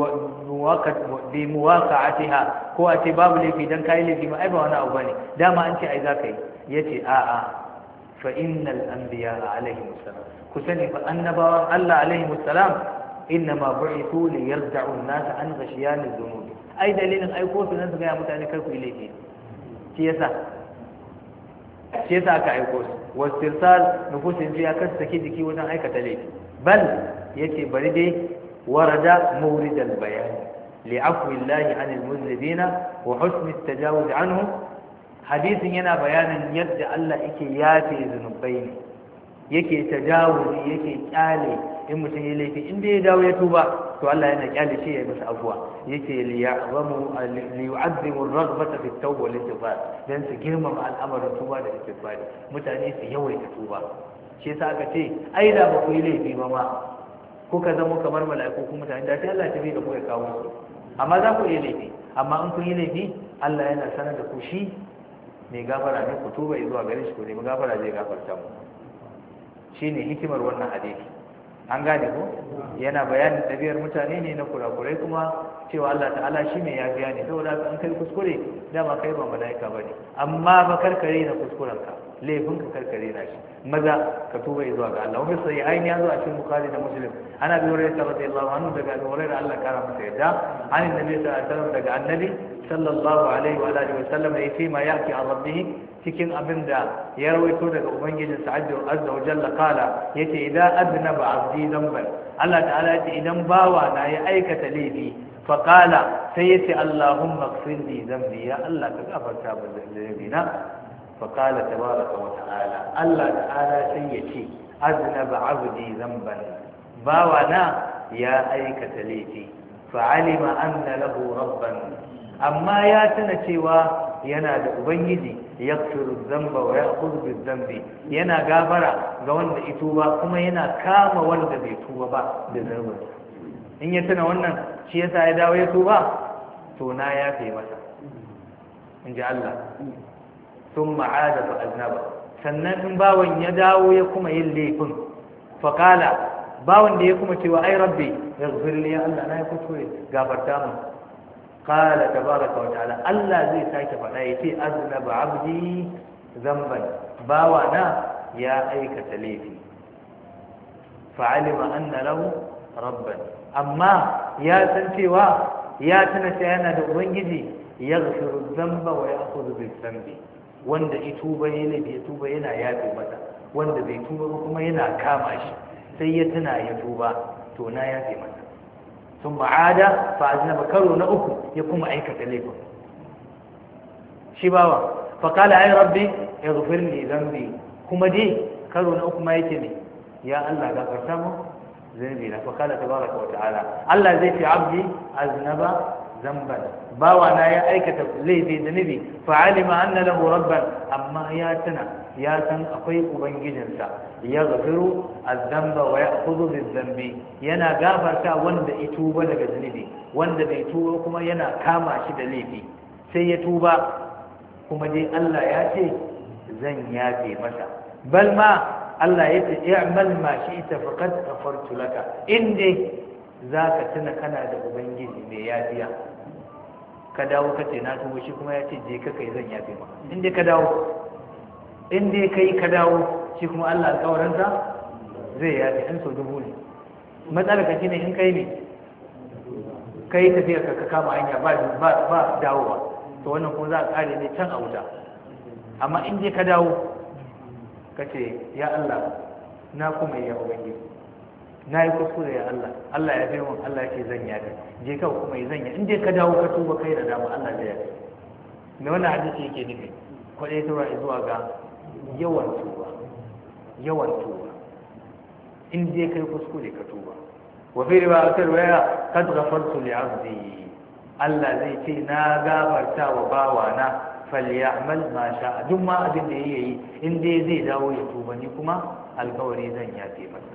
bi muwaqa'atiha ko a ce babu laifi dan kai laifi ma ai ba wani abu bane dama an ce ai za ka yi yace a'a fa innal anbiya alaihim assalam kusani fa annabawan Allah alaihim assalam inma bu'ithu li yarda'u an-nas an ghashiyan adh-dhunub ai dalilin ai ko sunan su ga mutane kar ku yi laifi shi yasa shi yasa aka aiko su wastirsal nufusin fiya kan saki jiki wajen aikata laifi bal yace bari dai warada mawrid al-bayan li'afwi Allah 'anil muzlibina wa husn at-tajawuz 'anhum hadisin yana bayanin yadda Allah yake yafe zunubai ne yake tajawuzi yake kyale in mutum ya laifi inda ya dawo ya tuba to Allah yana kyale shi ya masa afuwa yake liya'zamu liyu'azzimu ar-raghbata fi at-tawbah wal istighfar dan su girmama al'amarin tuba da istighfar mutane su yawaita tuba shi yasa aka ce ai da ba ku yi laifi ba ma kuka zama kamar mala'iku kuma mutane da sai Allah ya tafi da ku ya kawo su amma za ku yi laifi amma in kun yi laifi Allah yana sanar da ku shi mai gafara ne ku tuba zuwa gare shi ku nemi gafara zai gafarta mu shine hikimar wannan hadisi an gane ko yana bayanin ɗabi'ar mutane ne na kurakurai kuma cewa Allah ta'ala shi ne ya biya ne saboda an kai kuskure dama kai ba mala'ika bane amma ba karkare na kuskurenka laifin ka karkare na shi maza ka tuba zuwa ga Allah wani sai ayin ya zo a cikin bukhari da muslim ana bi hurairah radiyallahu anhu daga Abu Hurairah Allah kara masa yadda an annabi sallallahu alaihi wasallam daga annabi sallallahu alaihi wa alihi wasallam yace ma yaki an rabbih cikin abin da ya rawaito daga ubangijin sa azza wa jalla kala yace idan adnaba abdi dhanban Allah ta'ala yace idan bawa na ya aikata laifi fa qala sai yace Allahumma ighfir li dhanbi ya Allah ka gafarta min dhanbina fa qala tabaraka wa ta'ala Allah ta'ala sai yace adnaba abdi dhanban bawa na ya aikata laifi fa alima anna lahu rabban amma ya tana cewa yana da ubangiji yaghfiru dhanba wa ya'khudhu bidhanbi yana gafara ga wanda ya tuba kuma yana kama wanda bai tuba ba da zunubin in ya tana wannan shi yasa ya dawo ya tuba to na yafe masa inji Allah thumma 'ada fa aznaba sannan in bawan ya dawo ya kuma yin laifin fa qala bawan da ya kuma cewa ai rabbi yaghfir li ya Allah na yi kuskure gafarta mu قال تبارك وتعالى الله زي ساكي فدا يتي اذنب عبدي ذنبا باوانا يا ايكه ليفي فعلم ان له ربا اما يا سنتيوا يا تنسي yana da ubangiji yaghfiru dhanba wa ya'khudhu bi-dhanbi wanda ituba yana bai tuba yana yafe mata wanda bai tuba kuma yana kama shi sai ya tuna ya tuba to na yafe mata ثم عاد فأذنب كرو نأكو يقوم أيك تليكم شباوة فقال أي ربي اغفر لي ذنبي كما دي كرو نأكو ما يتني يا الله غفر سامو ذنبي فقال تبارك وتعالى الله زي في عبدي أذنب ذنبا باوانا يا أيك لي في ذنبي فعلم أن له ربا أما ياتنا ya san akwai ubangijinsa ya gafiru azzamba wa ya'khudhu bizambi yana gafarta wanda ya tuba daga zunubi wanda bai tuba kuma yana kama shi da laifi sai ya tuba kuma dai Allah ya ce zan yafe masa bal ma Allah ya ce i'mal ma shi'ta faqad ghafartu laka inde zaka tuna kana da ubangiji mai yafiya ka dawo kace na tuba shi kuma ya ce je ka kai zan yafe maka inde ka dawo in dai kai ka dawo shi kuma Allah alƙawarinsa zai yafi in so dubu ne matsalar ka shine in kai ne kai tafiya ka kama hanya ba ba ba dawowa to wannan kuma za ka kare ne can a wuta amma in dai ka dawo kace ya Allah na kuma ya ubangiji na yi kuskure ya Allah Allah ya bai mun Allah ya ce zan yafi je ka kuma yi zan yafi in dai ka dawo ka tuba kai da dama Allah zai yafi me wannan hadisi yake nufi kwadai tura zuwa ga yawan tuba yawan tuba in dai kai kuskure ka tuba wa fi riwayatul waya kad ghafartu li 'abdi Allah zai ce na gafarta wa bawana falyamal ma sha'a duk ma abin da yayi yi in dai zai dawo ya tuba ni kuma alƙawari zan yafe masa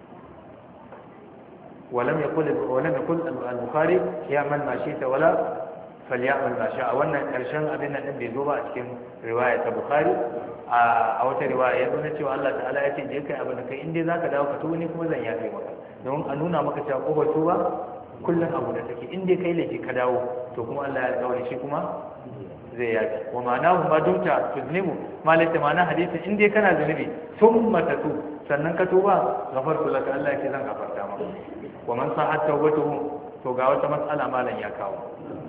ولم يقل ولم يقل البخاري يعمل ما شئت ولا فليعمل ما شاء wannan karshen abin nan bai zo ba a cikin riwaya ta bukhari a wata riwaya ya nuna cewa Allah ta'ala ya ce je kai abin da kai in dai zaka dawo ka tuba ni kuma zan yafe maka don a nuna maka cewa ko ba tuba kullum abu da take in dai kai laifi ka dawo to kuma Allah ya daure shi kuma zai yafi wa ma'anahu ma dumta tuzlimu malaka ma'ana hadisin in dai kana zunubi thumma tatu sannan ka tuba gafartu laka Allah yake zan gafarta maka wa man sa'at tawbatuhu to ga wata mas'ala malan ya kawo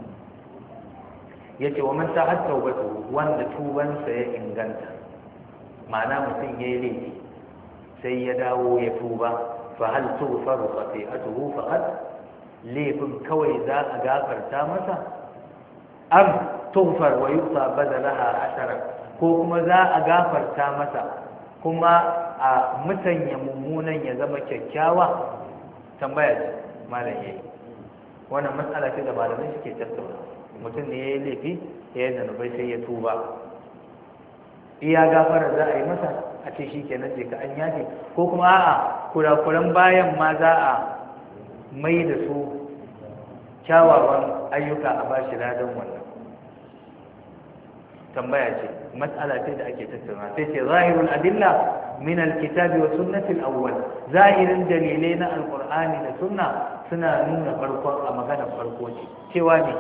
yace wa man sa'at tawbatuhu wanda tubansa ya inganta ma'ana mutum yayi laifi sai ya dawo ya tuba fa hal tughfaru khati'atuhu faqat laifin kawai za a gafarta masa am tughfar wa yusa badalaha ashara ko kuma za a gafarta masa kuma a mutanya mummunan ya zama kyakkyawa tambaya ce malam yayi wannan matsala ce da malamai suke tattauna mutum ne yayi laifi yayi zanubai sai ya tuba iya gafara za a yi masa a ce shikenan je ka an yafe ko kuma a'a kurakuran bayan ma za a mai da su kyawawan ayyuka a bashi ladan wannan tambaya ce matsala ce da ake tattauna sai ce zahirul adilla min alkitabi wa sunnati alawwal zahirin dalilai na alqur'ani da sunna suna nuna farkon a maganar farko ce cewa ne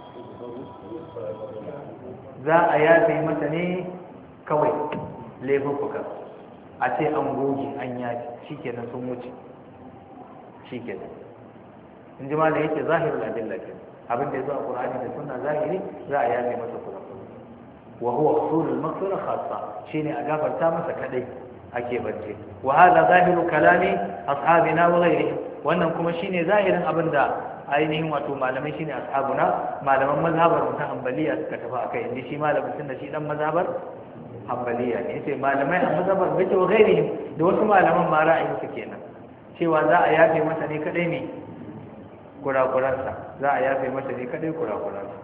za a yafe masa ne kawai laifuka a ce an goge an yafe shikenan sun wuce shikenan in ji malam yake zahirul adilla ke abin da ya zo a qur'ani da sunna zahiri za a yafe masa kula wa huwa usul al-maghfirah khassa shine a gafarta masa kadai ake bance wa hada zahiru kalami ashabina wa ghayrihim wannan kuma shine zahirin abinda ainihin wato malamai shine ashabuna malaman mazhabar mu ta hanbaliya suka tafi akai inda shi malamin sunna shi dan mazhabar hanbaliya ne sai malamai a mazhabar bace wa ghayrihim da wasu malaman ma ra'ayin su kenan cewa za a yafe masa ne kadai ne kurakuransa za a yafe masa ne kadai kurakuransa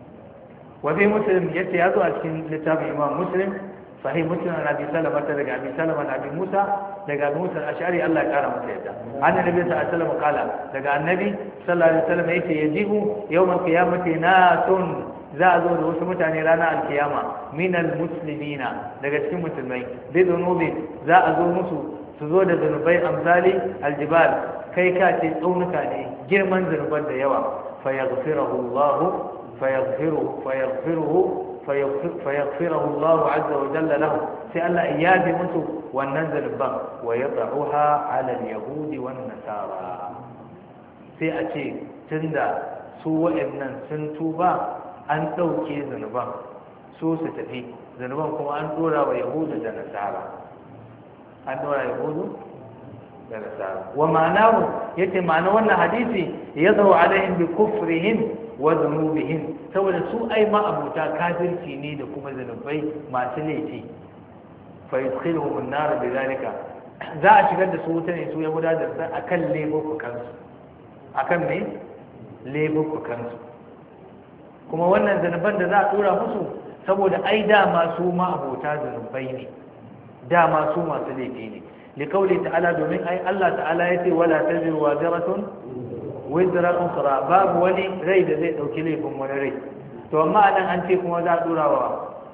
وفي مسلم يأتي هذا أشكين لتابع إمام مسلم صحيح مسلم عن أبي سلمة لقى أبي سلمة عن أبي موسى لقى موسى الأشعري الله كان مسيدا عن النبي صلى الله عليه وسلم قال لقى النبي صلى الله عليه وسلم يأتي يجيب يوم القيامة ناس زادوا وسمت عن رانا القيامة من المسلمين لقى أشكين مسلمين بذنوب زادوا مسو سزود ذنوبي أمثال الجبال كي كاتي أونكاني جرمان ذنوبان ديوا فيغفره الله فيغفره فيغفره فيغفر فيغفره الله عز وجل له سأل إياه منه وننزل الباب ويضعها على اليهود والنصارى سيأتي تندى سوء ابن سنتوبا أن توكي ذنبان سوء ستفي ذنبان كما أن تورا ويهود ونصارى أن تورا يهود ونصارى ومعناه يتي معنى وانا حديثي يظهر عليهم بكفرهم wa dhunubihim saboda su ai ma abuta kafirci ne da kuma zanubai masu laifi fa yadkhiluhum an-nar bidalika za a shigar da su wuta ne su ya gudanar da akan laifukan su akan me laifukan su kuma wannan zanuban da za a tura musu saboda ai dama su ma abuta zanubai ne dama su masu laifi ne likauli ta'ala domin ai Allah ta'ala yace wala taziru waziratun wizra ukhra babu wani rai da zai dauki laifin wani rai to amma anan an ce kuma za a dura wa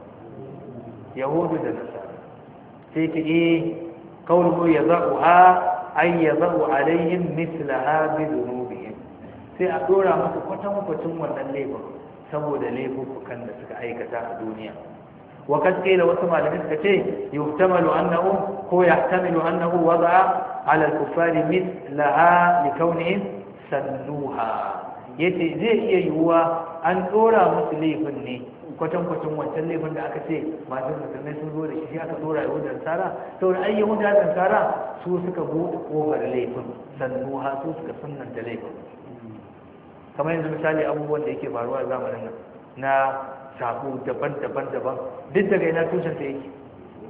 yahudu da nasara sai ta yi qawluhu yadhuha ay yadhu alaihim mithlaha bi dhunubihim sai a dora musu kwatan kwatan wannan laifin saboda laifukan da suka aikata a duniya wa kad qila wasu malamin suka ce yuhtamalu annahu ko yahtamilu annahu wada'a ala al-kuffari mithlaha likawnihim sannuha yace zai iya yiwuwa an dora musu laifin ne kwatankwacin wancan laifin da aka ce masu musulmai sun zo da shi aka dora yahudan tsara saboda ai yahudan tsara su suka buɗe kofar laifin sannuha su suka sunnanta laifin kamar yanzu misali abubuwan da yake faruwa a zamanin nan na sabo daban-daban daban duk daga ina tushen ta yake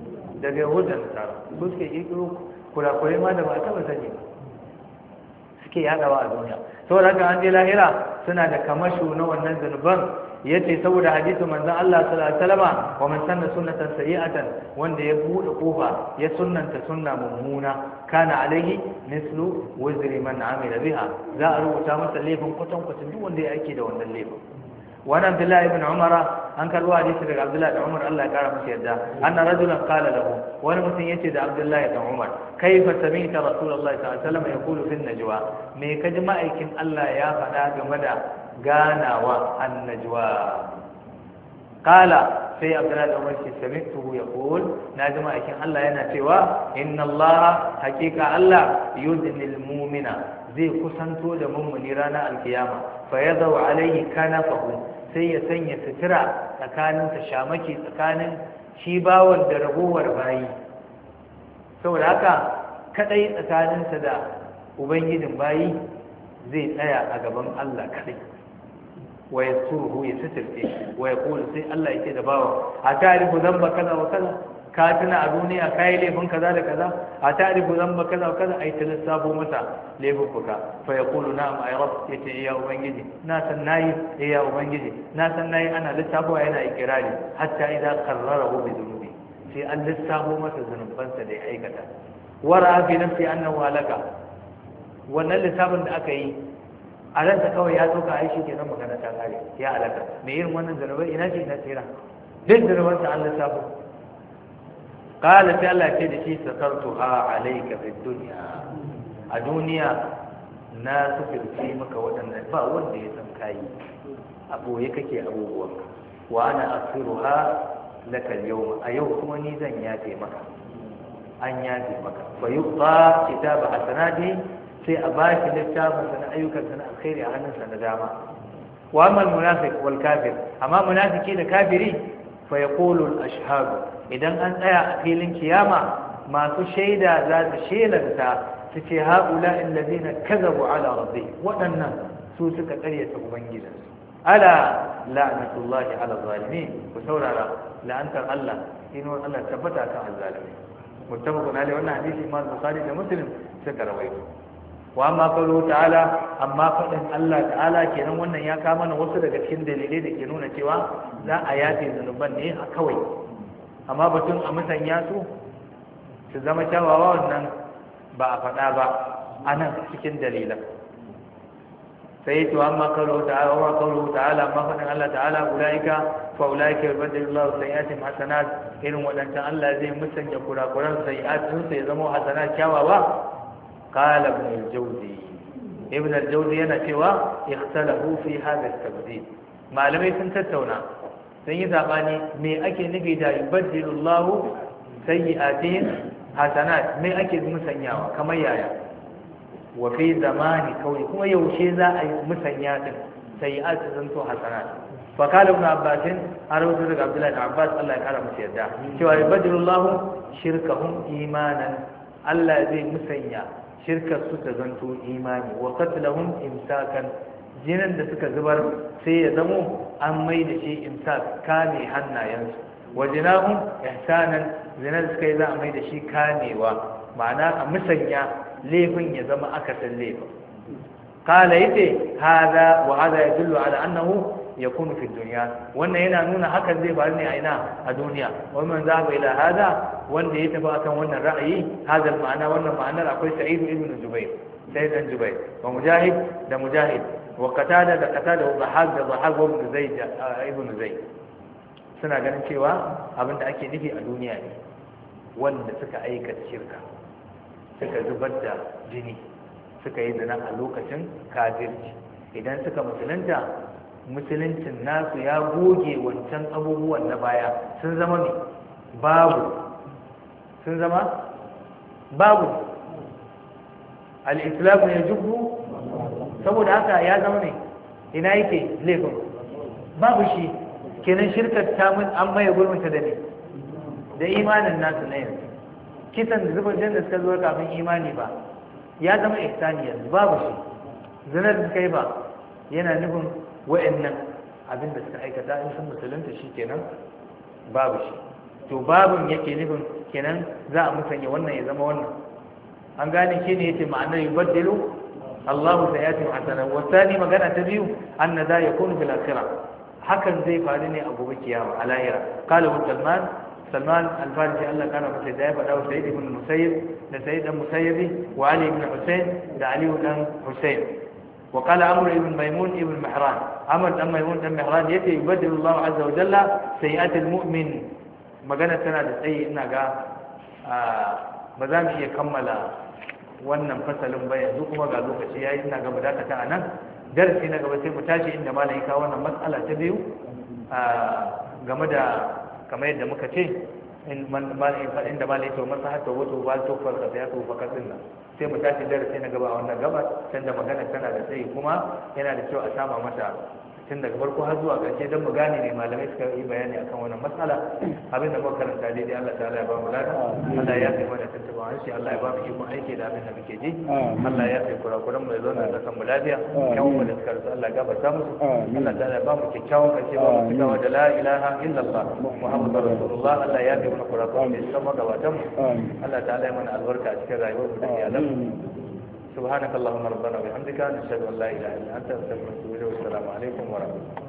daga yahudan tsara su suke kirkiro kurakurai ma da ba a taɓa sani ba suke yadawa a duniya. Saboda haka an je lahira suna da kamasho na wannan zunuban. Yace saboda hadisin manzon Allah sallallahu alaihi wasallama wa man sanna sunnatan sayyi'atan, wanda ya bude kofa ya sunnanta sunna mummuna, kana alaihi mislu wazri man amila biha, za a rubuta masa laifin kwatan kwatan duk wanda ya aike da wannan laifin. Wani Abdullahi ibn Umar an karbo hadisi daga Abdullahi ibn Umar, Allah ya kara masa yadda, anna rajulan qala lahu, wani mutum yace da Abdullahi ibn Umar, kaifa sami'ta Rasulullahi sallallahu alaihi wasallam yaqulu fi an-najwa, me kaji ma'aikin Allah ya faɗa game da ganawa an-najwa? Qala, sai Abdullahi ibn Umar ce sami'tuhu yaqul, na ji ma'aikin Allah yana cewa inna Allah, haqiqa Allah yudnil mu'mina, zai kusanto da mummuni ranar alkiyama, fa yadau alaihi kanafahu, sai ya sanya sutura tsakanin ta shamaki tsakanin shi bawon da ragowar bayi. Saboda haka kadai tsakaninsa da ubangijin bayi zai tsaya a gaban Allah kadai, wa yasuruhu ya sitirce, wa yaqulu, sai Allah yake da bawa, a ta'rifu dhanba kaza wa kaza, ka tuna a duniya ka yi laifin kaza da kaza, a ta'rifu dhanba kaza wa kaza, ai ta lissafo masa laifuka, fa yaqulu na'am ay rabb, yace ya ubangiji na san nayi, ya ubangiji na san nayi, ana lissafowa yana ikirari, hatta idza qarrarahu bi dhunubi, sai an lissafo masa zunubansa da ya aikata. Wara fi nafsi annahu halaka, wannan lissafin da aka yi a ranta kawai ya tsoka aishi kenan magana ta kare, ya halaka. Me irin wannan zunubai ina ce ina tsira, duk zunubansa an lissafo. Kala sai Allah ce da shi sakartuha alayka fid dunya, a duniya na sufirce maka waɗannan ba wanda ya san kai, a boye kake abubuwan, wa ana asiruha laka al-yawm, a yau kuma ni zan yafe maka, an yafe maka. Fa yuqa kitaba hasanati, sai a bashi littafin sa na ayyukan sa na alkhairi a hannunsa na dama. Wa amma al-munafiq wal kafir, amma munafiki da kafiri, fa yaqulu al-ashhadu, idan an tsaya a filin kiyama masu shaida za su shelanta su ce haula allazina kazabu ala rabbi, waɗannan su suka ƙaryata ubangijinsu. Ala la'natullahi ala zalimin, ku saurara la'antar Allah, inuwar Allah tabbata kan azzalimi. Muttafaqun alaihi, wannan hadisi Imam Bukhari da Muslim suka rawaito. Wa amma qawluhu ta'ala, amma faɗin Allah ta'ala kenan, wannan ya kawo mana wasu daga cikin dalilai da ke nuna cewa za a yafe zunuban ne a kawai, amma batun a musanya su su zama kyawawa wannan ba a faɗa ba a nan cikin dalilan. sai to amma qawluhu ta'ala wa qawluhu ta'ala, amma faɗin Allah ta'ala, ulaika fa ulaika yubaddilu Allahu sayyi'atihim hasanat, irin wadannan Allah zai musanya kurakuran sayyi'atun sai ya zama hasanat kyawawa. Qala ibn al-Jawzi, ibn al-Jawzi yana cewa ikhtalafu fi hadha at-tabdil, malamai sun tattauna sun yi zabani me ake nufi da yubaddilu Allahu sayyi'atihim hasanat, me ake musanyawa kamar yaya, wa fi zamani kauli, kuma yaushe za a yi musanya din sayyi'at zan to hasanat. fa qala ibn Abbas, arwatu daga Abdullah ibn Abbas, Allah ya kara masa yarda, cewa yubaddilu Allahu shirkahum imanan, Allah zai musanya shirkar su ta zanto imani, wa qatlahum imsakan, jinin da suka zubar sai ya zamo an mai da shi imsak, kame hannayensu, wa jinahum ihsanan, zinar suka yi za a mai da shi kamewa, ma'ana a musanya laifin ya zama akasin laifin. Kala yace hada wa hada yadullu ala annahu yakunu fi dunya, wannan yana nuna hakan zai faru ne a ina, a duniya. Wa man zaba ila hada, wanda ya tafi akan wannan ra'ayi, hada ma'ana, wannan ma'anar akwai Sa'id ibn Jubair, Sa'id ibn Jubair, wa Mujahid da Mujahid, wa Qatada da Qatada, wa Dhahab da Dhahab wa Ibn Zayd ibn Zayd, suna ganin cewa abinda ake nufi a duniya ne wanda suka aikata shirka, suka zubar da jini, suka yi zina a lokacin kafirci, idan suka musulunta, musuluncin nasu ya goge wancan abubuwan na baya, sun zama ne babu, sun zama babu, al-islamu ya jubbu, saboda haka ya zama ne ina yake laifin babu shi, kenan shirkar ta mun an maye gurbinta da ne da imanin nasu na yanzu. Kisan da zubar da suka zo kafin imani ba ya zama ihsani yanzu babu shi, zinar da kai ba yana nufin wa'annan abin da suka aikata in sun musulunta shi kenan babu shi, to babun yake nufin kenan za a musanya wannan ya zama wannan. An gane shi ne yace ma'anar yubaddilu Allahu sayati hasana wa thani magana ta biyu anna da yakunu fil akhirah hakan zai faru ne a gobe kiyama a lahira qala Salman Salman al-Farisi Allah kana masa da ya faɗa wa Sayyid ibn Musayyib da Sayyid ibn Musayyib wa Ali ibn Hussein da Ali ibn Hussein wa qala Amr ibn Maymun ibn Mihran Amr ibn Maymun ibn Mihran yace yubaddilu Allah azza wa jalla sayyi'at al-mu'min magana tana da tsayi ina ga ba za mu iya kammala wannan fasalin ba yanzu kuma ga lokaci yayi ina ga mu dakata anan darasi na gaba sai mu tashi inda malai ka wannan matsala ta biyu game da kamar yadda muka ce in man malai fa inda malai to masaha to wato ba to farka ya to fakatin nan sai mu tashi darasi na gaba a wannan gaba tunda magana tana da tsayi kuma yana da kyau a sama mata tun daga farko har zuwa ƙarshe don mu gane ne malamai suka yi bayani akan wannan matsala abin da muka karanta daidai Allah ta'ala ya ba mu lada Allah ya fi mana tuntuban harshe Allah ya ba mu ikon aiki da abin da muke ji Allah ya fi kurakuran mu ya zauna da kan mu lafiya yan mu da suka rasu Allah ya gafarta musu Allah ta'ala ya ba mu kyakkyawan ƙarshe ba mu cikawa da la ilaha illallah Muhammadu rasulullah Allah ya fi mana kurakuran mu ya san magabatan mu Allah ta'ala ya mana albarka a cikin rayuwar mu da iyalan mu سبحانك اللهم ربنا وبحمدك نشهد ان لا اله الا انت نستغفرك ونتوب اليك والسلام عليكم ورحمه الله